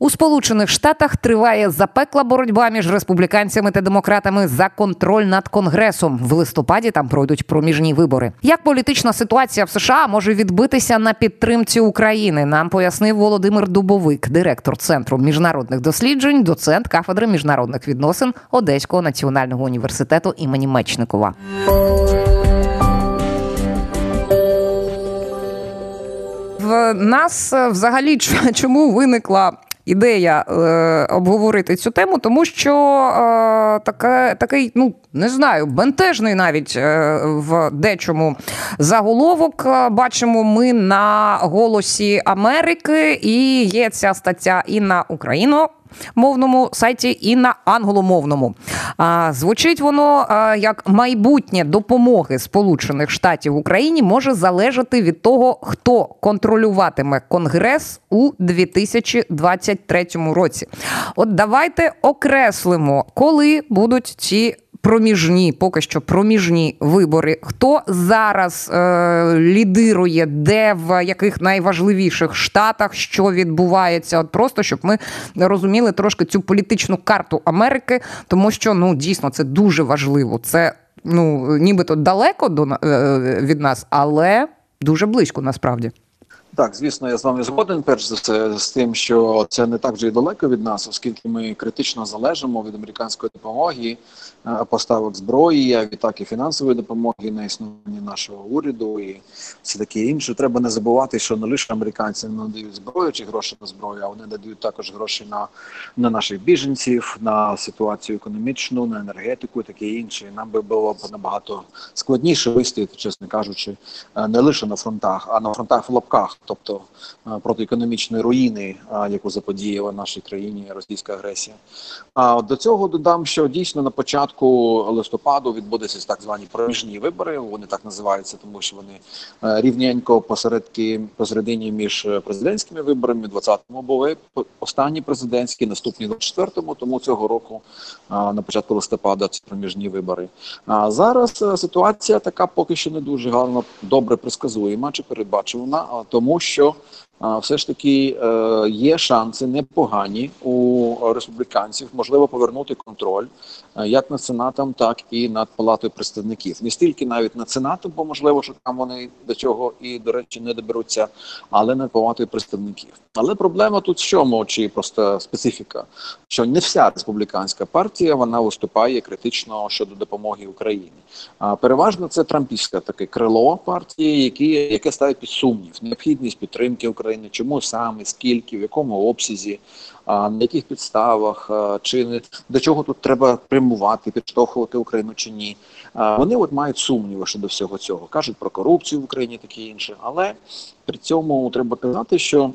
У Сполучених Штатах триває запекла боротьба між республіканцями та демократами за контроль над Конгресом. В листопаді там пройдуть проміжні вибори. Як політична ситуація в США може відбитися на підтримці України, нам пояснив Володимир Дубовик, директор Центру міжнародних досліджень, доцент кафедри міжнародних відносин Одеського національного університету імені Мечникова. В нас взагалі чому виникла ідея обговорити цю тему, тому що такий, не знаю, бентежний навіть в дечому заголовок бачимо ми на «Голосі Америки», і є ця стаття і на україномовному сайті, і на англомовному. Звучить воно як «Майбутнє допомоги Сполучених Штатів Україні може залежати від того, хто контролюватиме Конгрес у 2023 році». От давайте окреслимо, коли будуть ці поки що проміжні вибори. Хто зараз лідирує, де, в яких найважливіших штатах, що відбувається. От просто, щоб ми розуміли трошки цю політичну карту Америки, тому що, дійсно, це дуже важливо. Це, нібито далеко від нас, але дуже близько насправді. Так, звісно, я з вами згоден, перш за все, з тим, що це не так вже й далеко від нас, оскільки ми критично залежимо від американської допомоги, поставок зброї, а відтак і фінансової допомоги на існування нашого уряду і все таке інше. Треба не забувати, що не лише американці надають зброю чи гроші на зброю, а вони надають також гроші на наших біженців, на ситуацію економічну, на енергетику і таке інше. Нам би було б набагато складніше вистояти, чесно кажучи, не лише на фронтах, а на фронтах в лапках. Тобто проти економічної руїни, яку заподіяла нашій країні російська агресія. До цього додам, що дійсно на початку листопаду відбудуться так звані проміжні вибори. Вони так називаються, тому що вони рівненько посередині між президентськими виборами. 20-му були останні президентські, наступні 24-му, тому цього року на початку листопада ці проміжні вибори. Зараз ситуація така поки що не дуже гарно, добре предсказуєма чи передбачувана, тому що все ж таки є шанси непогані у республіканців, можливо, повернути контроль як над Сенатом, так і над Палатою представників. Не стільки навіть над Сенатом, бо можливо, що там вони до цього і, до речі, не доберуться, але над Палатою представників. Але проблема тут в чому, чи просто специфіка, що не вся республіканська партія, вона виступає критично щодо допомоги Україні. Переважно це трампівське таке крило партії, яке ставить під сумнів необхідність підтримки України, чому саме, скільки, в якому обсязі, на яких підставах, чи до чого тут треба прямувати, підштовхувати Україну чи ні. Вони мають сумніви щодо всього цього. Кажуть про корупцію в Україні і таке інше. Але при цьому треба казати, що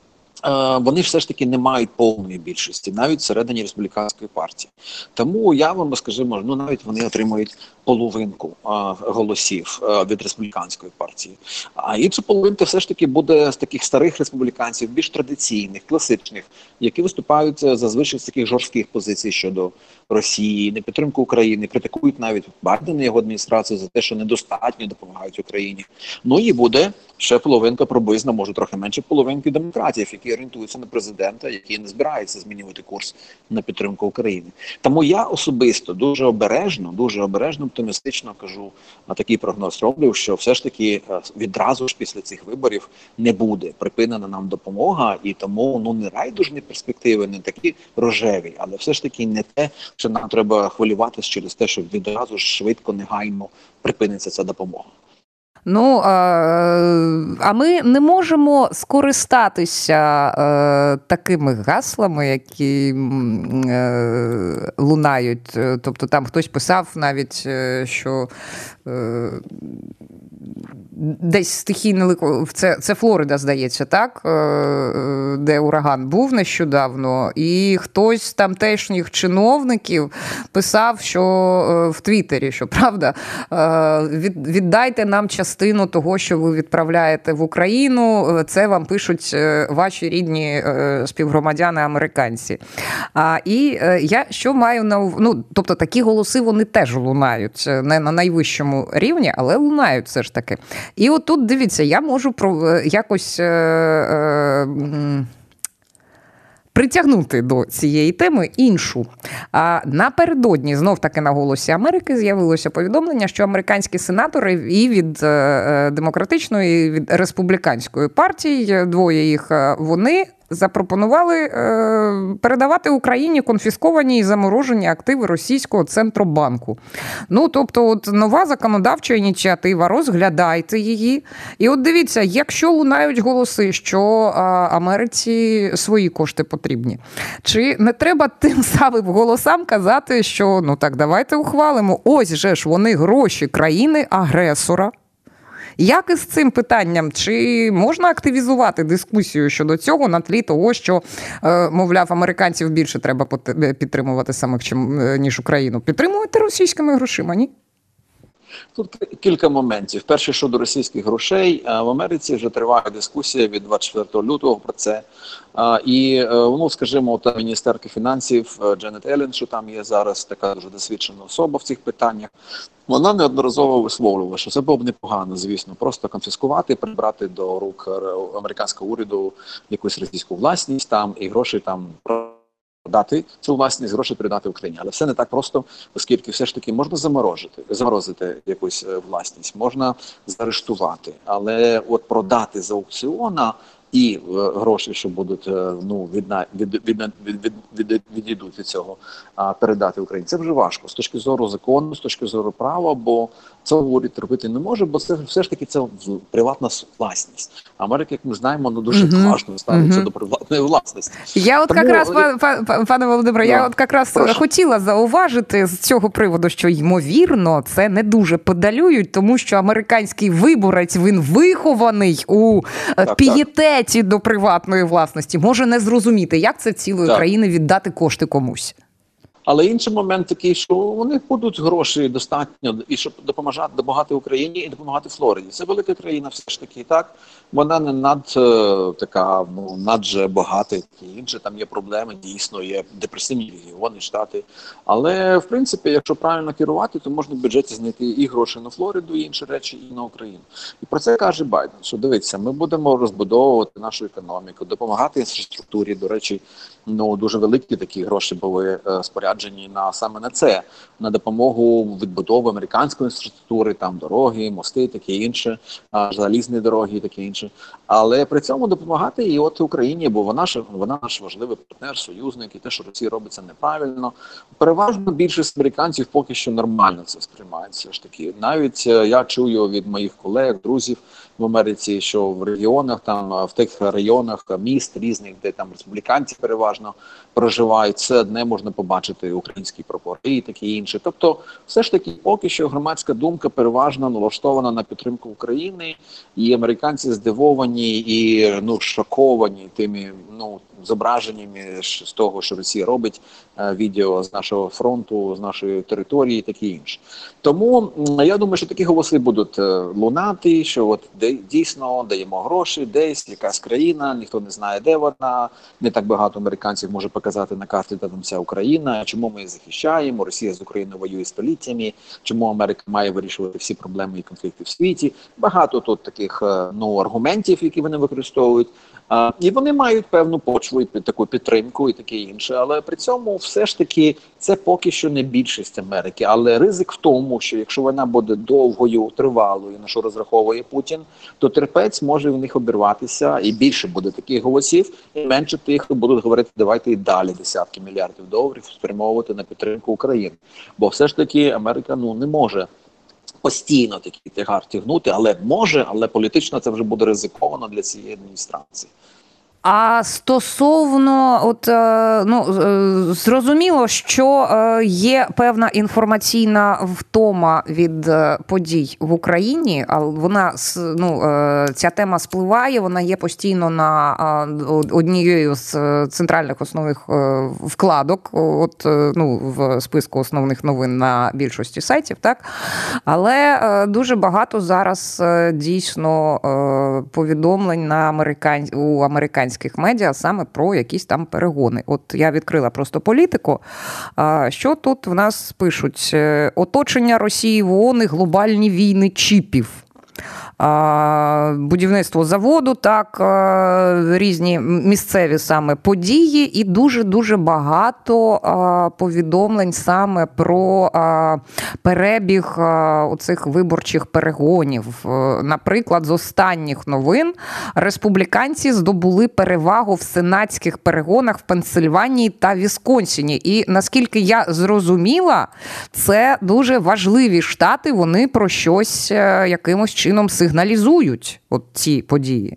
вони все ж таки не мають повної більшості, навіть всередині республіканської партії. Тому явно, скажімо, навіть вони отримують половинку голосів від республіканської партії. А інша половинка все ж таки буде з таких старих республіканців, більш традиційних, класичних, які виступають зазвичай з таких жорстких позицій щодо Росії, непідтримку України, критикують навіть Байдена і його адміністрацію за те, що недостатньо допомагають Україні. І буде ще половинка приблизно, може трохи менше половинки демократів, які орієнтуються на президента, які не збираються змінювати курс на підтримку України. Тому я особисто дуже обережно, оптимістично кажу, такий прогноз роблю, що все ж таки відразу ж після цих виборів не буде припинена нам допомога, і тому не райдужні перспективи, не такі рожеві, але все ж таки не те, що нам треба хвилюватися через те, що відразу ж швидко, негайно припиниться ця допомога. А ми не можемо скористатися такими гаслами, які лунають. Тобто там хтось писав навіть, що десь стихійне лихо, це Флорида, здається, так? Де ураган був нещодавно, і хтось з тамтешніх чиновників писав, що в Твіттері, що правда, віддайте нам частину того, що ви відправляєте в Україну, це вам пишуть ваші рідні співгромадяни американці. І я що маю на тобто такі голоси вони теж лунають, не на найвищому рівні, але лунають все ж таки. І отут, дивіться, я можу якось притягнути до цієї теми іншу. Напередодні, знов-таки на «Голосі Америки», з'явилося повідомлення, що американські сенатори і від демократичної, і від республіканської партій, двоє їх, вони запропонували передавати Україні конфісковані і заморожені активи російського Центробанку. Ну, тобто, от нова законодавча ініціатива, розглядайте її. І от дивіться, якщо лунають голоси, що Америці свої кошти потрібні, чи не треба тим самим голосам казати, що, ну так, давайте ухвалимо, ось же ж вони гроші країни-агресора. Як із цим питанням? Чи можна активізувати дискусію щодо цього на тлі того, що, мовляв, американців більше треба підтримувати самих, ніж Україну? Підтримувати російськими грошима, ні? Тут кілька моментів. Перше, щодо російських грошей, в Америці вже триває дискусія від 24 лютого про це. І, ну, скажімо, та міністерка фінансів Дженет Еллен, що там є зараз така дуже досвідчена особа в цих питаннях, вона неодноразово висловлювала, що це було б непогано, звісно, просто конфіскувати, прибрати до рук американського уряду якусь російську власність там і гроші там дати цю власність, гроші передати Україні. Але все не так просто, оскільки все ж таки можна заморозити якусь власність, можна заарештувати, але от продати з аукціона і гроші, що будуть, ну, відійдуть від цього, передати Україні. Це вже важко з точки зору закону, з точки зору права, бо цього уряд робити не може, бо це все ж таки це приватна власність. Америка, як ми знаємо, ну дуже важко ставиться до приватної власності. Я от якраз, пане Володимире, я от якраз хотіла зауважити з цього приводу, що, ймовірно, це не дуже подалюють, тому що американський виборець, він вихований у пієтеті до приватної власності. Може не зрозуміти, як це цілої країни віддати кошти комусь. Але інший момент такий, що у них будуть гроші достатньо, і щоб допомагати Україні і допомагати Флориді. Це велика країна все ж таки, так? Вона не така, ну, надже багата, і інше. Там є проблеми, дійсно, є депресивні регіони, штати. Але, в принципі, якщо правильно керувати, то можна в бюджеті знайти і гроші на Флориду, і інші речі, і на Україну. І про це каже Байден, що дивіться, ми будемо розбудовувати нашу економіку, допомагати інфраструктурі. До речі, ну, дуже великі такі гроші були споряджені саме на це, на допомогу відбудови американської інфраструктури, там дороги, мости, таке інше, залізні дороги і таке інше. Але при цьому допомагати і от Україні, бо вона наш важливий партнер, союзник, і те, що Росія робить, це неправильно. Переважно більшість американців поки що нормально це сприймається. Все ж таки. Навіть я чую від моїх колег, друзів в Америці, що в регіонах, там в тих районах міст різних, де там республіканці переважно проживають, це одне можна побачити українські прапори і таке інше. Тобто, все ж таки, поки що громадська думка переважно налаштована на підтримку України, і американці здивовані і, ну, шоковані тими, ну, зображеннями з того, що Росія робить, відео з нашого фронту, з нашої території і таке інше. Тому я думаю, що такі голоси будуть лунати, що от дійсно даємо гроші, десь якась країна, ніхто не знає, де вона, не так багато американців може показати на карті, де там вся Україна, чому ми її захищаємо, Росія з Україною воює століттями, чому Америка має вирішувати всі проблеми і конфлікти в світі. Багато тут таких, ну, аргументів, які вони використовують. І вони мають певну почву і таку підтримку і таке інше, але при цьому все ж таки це поки що не більшість Америки. Але ризик в тому, що якщо вона буде довгою, тривалою, на що розраховує Путін, то терпець може в них обірватися, і більше буде таких голосів, і менше тих, хто будуть говорити, давайте і далі десятки мільярдів доларів спрямовувати на підтримку України. Бо все ж таки Америка, ну, не може постійно такий тягар тягнути, але може, але політично це вже буде ризиковано для цієї адміністрації. А стосовно, от, ну, зрозуміло, що є певна інформаційна втома від подій в Україні, але вона, ну, ця тема спливає, вона є постійно на однією з центральних основних вкладок, от, ну, в списку основних новин на більшості сайтів, так? Але дуже багато зараз дійсно повідомлень у американських медіа саме про якісь там перегони. От я відкрила просто політику. Що тут в нас пишуть? Оточення Росії в ООН і глобальні війни чіпів. будівництво заводу, так, різні місцеві саме події і дуже-дуже багато повідомлень саме про перебіг оцих виборчих перегонів. Наприклад, з останніх новин республіканці здобули перевагу в сенатських перегонах в Пенсильванії та Вісконсіні. І наскільки я зрозуміла, це дуже важливі штати, вони про щось якимось чином сигналізують от ці події.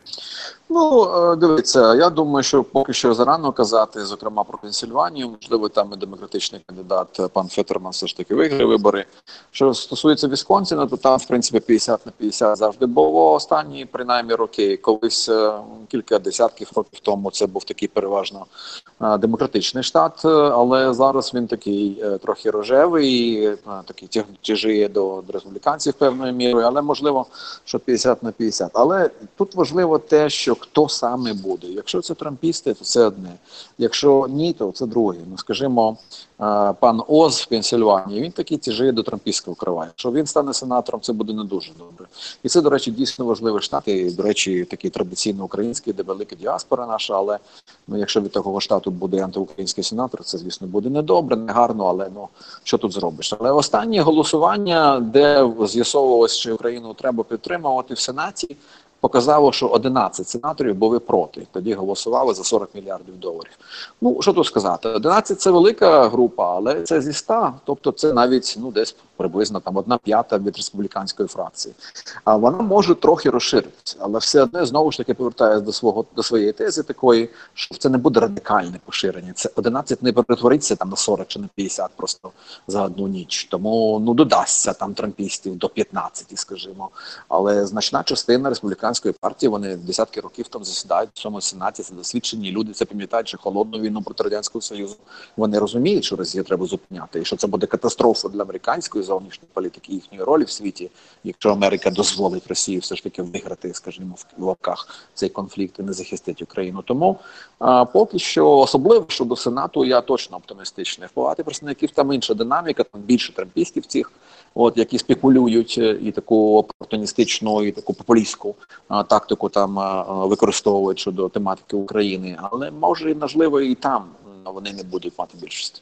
Ну, дивіться, я думаю, що поки що зарано казати, зокрема, про Пенсільванію. Можливо, там і демократичний кандидат пан Феттерман все ж таки виграє вибори. Що стосується Вісконсіна, то там, в принципі, 50 на 50 завжди було останні, принаймні, роки. Колись кілька десятків років тому це був такий переважно демократичний штат, але зараз він такий трохи рожевий, такий тяжіє до республіканців певною мірою, але можливо, що 50 на 50. Але тут важливо те, що хто саме буде. Якщо це трампісти, то це одне. Якщо ні, то це друге. Ну, скажімо, пан Оз в Пенсільванії, він такий тяжіє до трампістського крила. Якщо він стане сенатором, це буде не дуже добре. І це, до речі, дійсно важливий штат. І, до речі, такий традиційно український, де велика діаспора наша, але ну, якщо від такого штату буде антиукраїнський сенатор, це, звісно, буде не добре, не гарно, але ну, що тут зробиш? Але останнє голосування, де з'ясовувалось, чи Україну треба підтримувати в Сенаті, показало, що 11 сенаторів були проти. Тоді голосували за 40 мільярдів доларів. Ну, що тут сказати? 11 – це велика група, але це зі 100. Тобто це навіть ну, десь приблизно там 1/5 від республіканської фракції. А вона може трохи розширитися, але все одно, знову ж таки, повертаюся до своєї тези такої, що це не буде радикальне поширення. Це 11 не перетвориться там на 40 чи на 50 просто за одну ніч. Тому ну, додасться там трампістів до 15, скажімо. Але значна частина республіканської партії, вони десятки років там засідають в цьому сенаті, це досвідчені люди, це пам'ятають, що холодну війну проти Радянського Союзу. Вони розуміють, що Росію треба зупиняти, і що це буде катастрофа для американської зовнішньої політики, їхньої ролі в світі, якщо Америка дозволить Росії все ж таки виграти, скажімо, в лапках цей конфлікт і не захистить Україну. Тому поки що, особливо щодо Сенату, я точно оптимістичний. В Палаті представників там інша динаміка, там більше трампістів цих, от, які спекулюють і таку опортуністичну, і таку популістську тактику там використовують щодо тематики України. Але може, можливо, і там вони не будуть мати більшості.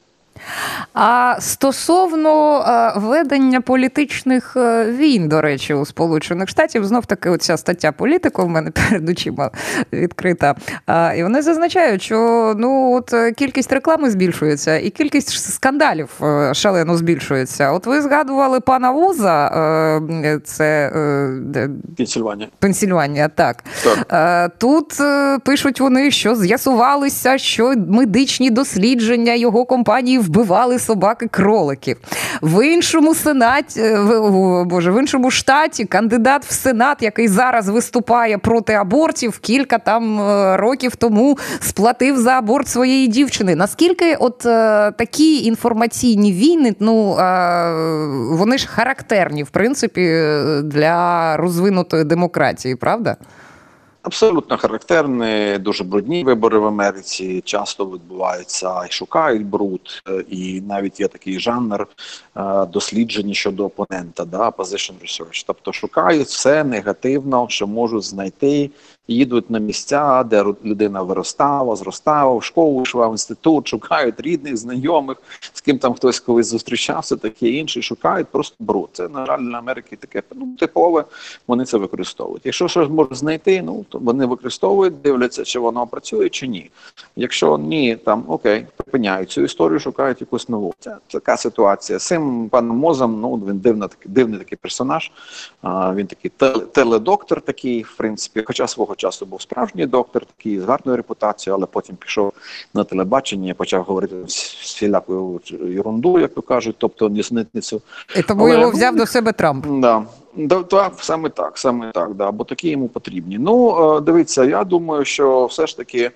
А стосовно ведення політичних війн, до речі, у Сполучених Штатів, знов-таки оця стаття «Політико» в мене перед очима відкрита. І вони зазначають, що ну, от, кількість реклами збільшується і кількість скандалів шалено збільшується. От ви згадували пана Оза, це... Пенсільванія, так. Тут пишуть вони, що з'ясувалося, що медичні дослідження його компанії вбивали собаки-кроликів. В іншому штаті кандидат в Сенат, який зараз виступає проти абортів, кілька там років тому сплатив за аборт своєї дівчини. Наскільки от такі інформаційні війни, ну, вони ж характерні, в принципі, для розвинутої демократії, правда? Абсолютно характерні, дуже брудні вибори в Америці, часто відбуваються і шукають бруд, і навіть є такий жанр досліджень щодо опонента, да, opposition research. Тобто шукають все негативно, що можуть знайти, їдуть на місця, де людина виростала, зростала, в школу йшла, в інститут, шукають рідних, знайомих, з ким там хтось колись зустрічався, таке інше, шукають просто бруд. Це, на жаль, для Америки таке типове, вони це використовують. Якщо щось можуть знайти, ну, то вони використовують, дивляться, чи воно працює, чи ні. Якщо ні, там, окей, припиняють цю історію, шукають якусь нову. Це така ситуація. З цим паном Мозом, ну, він дивний такий персонаж, він такий теледоктор такий, в принципі, хоча свого часу був справжній доктор, такий з гарною репутацією, але потім пішов на телебачення, почав говорити всіляку ерунду, як то кажуть, тобто нісенітницю. І тому його взяв до себе Трамп. Да, саме так, да, бо такі йому потрібні. Ну, дивіться, я думаю, що все ж таки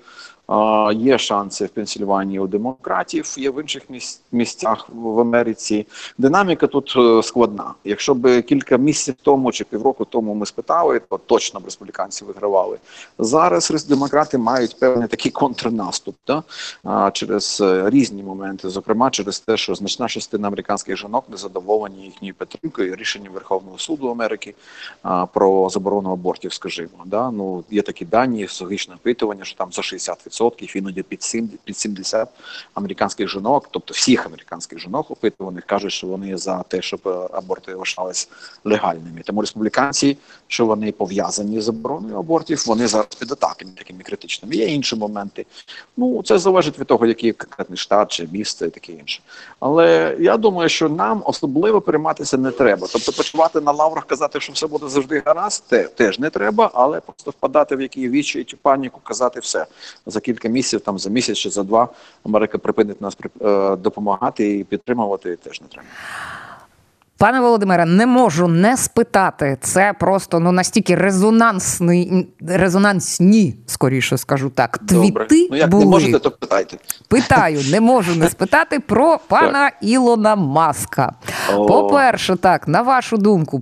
Є шанси в Пенсільванії у демократів, є в інших місцях в Америці. Динаміка тут складна. Якщо б кілька місяців тому чи півроку тому ми спитали, то точно б республіканці вигравали. Зараз демократи мають певний такий контрнаступ, через різні моменти, зокрема через те, що значна частина американських жінок незадоволені їхньою підтримкою, рішенням Верховного суду Америки про заборону абортів, скажімо. Ну, є такі дані, соціологічне опитування, що там за 60%, іноді під 70% американських жінок, тобто всіх американських жінок опитуваних, кажуть, що вони за те, щоб аборти вважались легальними. Тому республіканці, що вони пов'язані з забороною абортів, вони зараз під атаками такими критичними. Є інші моменти. Ну, це залежить від того, який конкретний штат чи місце і таке інше. Але я думаю, що нам особливо перейматися не треба. Тобто почувати на лаврах, казати, що все буде завжди гаразд, теж не треба, але просто впадати в який відчай чи паніку, казати все. За кілька місяців, там за місяць чи за два, Америка припинить нас допомагати і підтримувати, теж не треба. Пане Володимире, не можу не спитати. Це просто настільки резонансні, скоріше скажу так, Добре. твіти як були. Не можете, то питайте. Питаю, не можу не спитати про пана Ілона Маска. По-перше, так, на вашу думку,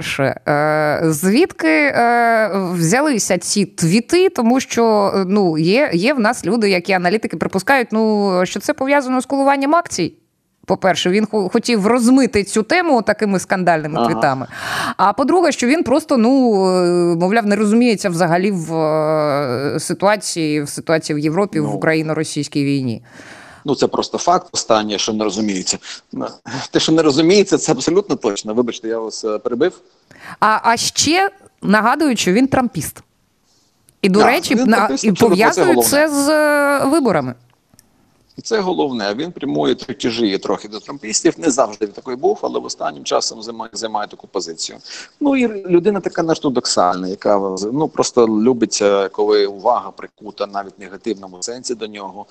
звідки взялися ці твіти? Тому що є в нас люди, які аналітики припускають, що це пов'язано з коливанням акцій. По-перше, він хотів розмити цю тему такими скандальними твітами. А по-друге, що він просто, мовляв, не розуміється взагалі в ситуації в Європі, в україно-російській війні. Це просто факт останнє, що не розуміється. Те, що не розуміється, це абсолютно точно. Вибачте, я вас перебив. А ще нагадують, що він трампіст. І, до речі, пов'язують це з виборами. І це головне. Він прямує тяжіє трохи до трампістів. Не завжди він такий був, але в останнім часом займає таку позицію. І людина така неортодоксальна, яка просто любить, коли увага прикута навіть в негативному сенсі до нього.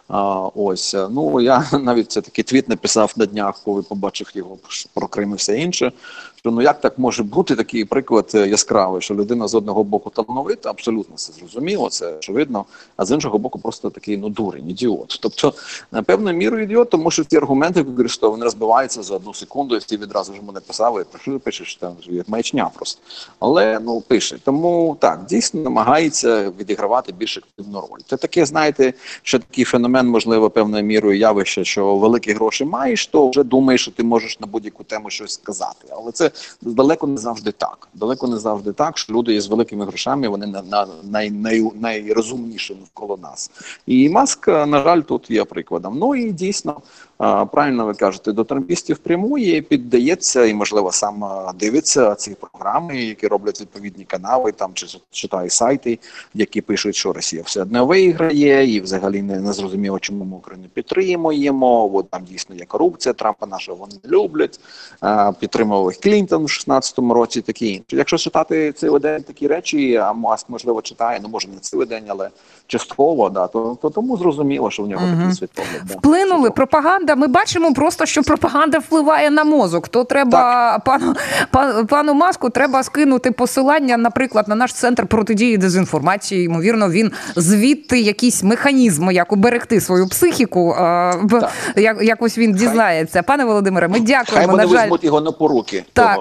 Я навіть такий твіт написав на днях, коли побачив його про Крим і все інше. Що як так може бути такий приклад яскравий, що людина з одного боку талановита, абсолютно все зрозуміло, це очевидно, а з іншого боку просто такий дурень, ідіот. Тобто, певною мірою ідіот, тому що ті аргументи, які вони розбиваються за 1 секунду, і всі відразу ж мене писали, про що ти пишеш, там як маячня просто. Але, пише. Тому, так, дійсно намагається відігравати більш активну роль. Це таке, знаєте, що такий феномен, можливо, певною мірою явище, що великі гроші маєш, то вже думаєш, що ти можеш на будь-яку тему щось сказати. Але це далеко не завжди так. Далеко не завжди так, що люди із великими грошами, вони найрозумніші навколо нас. І Маск, на жаль, тут є прикладом. І дійсно, правильно ви кажете, до трампістів прямує, піддається і, можливо, сам дивиться ці програми, які роблять відповідні канали, там, чи читає сайти, які пишуть, що Росія все одно виграє, і взагалі не зрозуміло, чому ми Україну підтримуємо, там дійсно є корупція, Трампа нашого вони не люблять, підтримував їх Клінтон в 16-му році, такі інші. Якщо читати цілий день такі речі, а Маск, можливо, читає, може не цілий день, але частково, то тому зрозуміло, що в нього такий світогляд. Вплинули, пропаганда. Ми бачимо просто, що пропаганда впливає на мозок. То треба пану Маску треба скинути посилання, наприклад, на наш центр протидії дезінформації. Ймовірно, він звідти якісь механізми, як уберегти свою психіку, якось він дізнається. Пане Володимире, ми дякуємо. Хай вони візьмуть його на поруки. Так,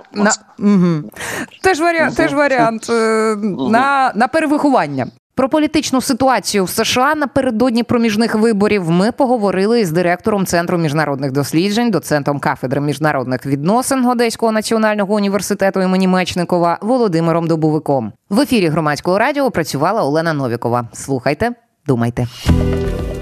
теж варіант на перевиховання. Про політичну ситуацію в США напередодні проміжних виборів ми поговорили з директором Центру міжнародних досліджень, доцентом кафедри міжнародних відносин Одеського національного університету імені Мечникова Володимиром Добовиком. В ефірі Громадського радіо працювала Олена Новікова. Слухайте, думайте.